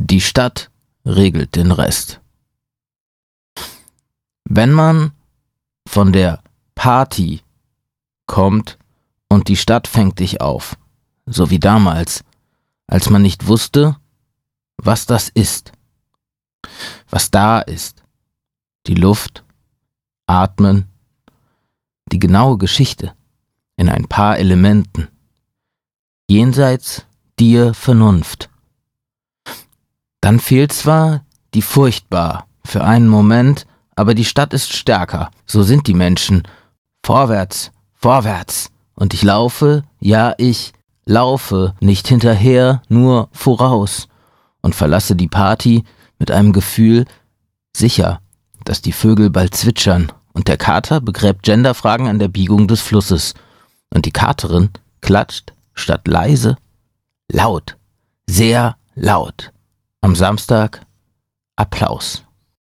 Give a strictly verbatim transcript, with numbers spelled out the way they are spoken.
Die Stadt regelt den Rest. Wenn man von der Party kommt und die Stadt fängt dich auf, so wie damals, als man nicht wusste, was das ist, was da ist, die Luft, Atmen, die genaue Geschichte in ein paar Elementen, jenseits dir Vernunft. Dann fehlt zwar die furchtbar für einen Moment, aber die Stadt ist stärker, so sind die Menschen. Vorwärts, vorwärts. Und ich laufe, ja ich laufe, nicht hinterher, nur voraus. Und verlasse die Party mit einem Gefühl, sicher, dass die Vögel bald zwitschern. Und der Kater begräbt Genderfragen an der Biegung des Flusses. Und die Katerin klatscht statt leise, laut, sehr laut. Am Samstag Applaus.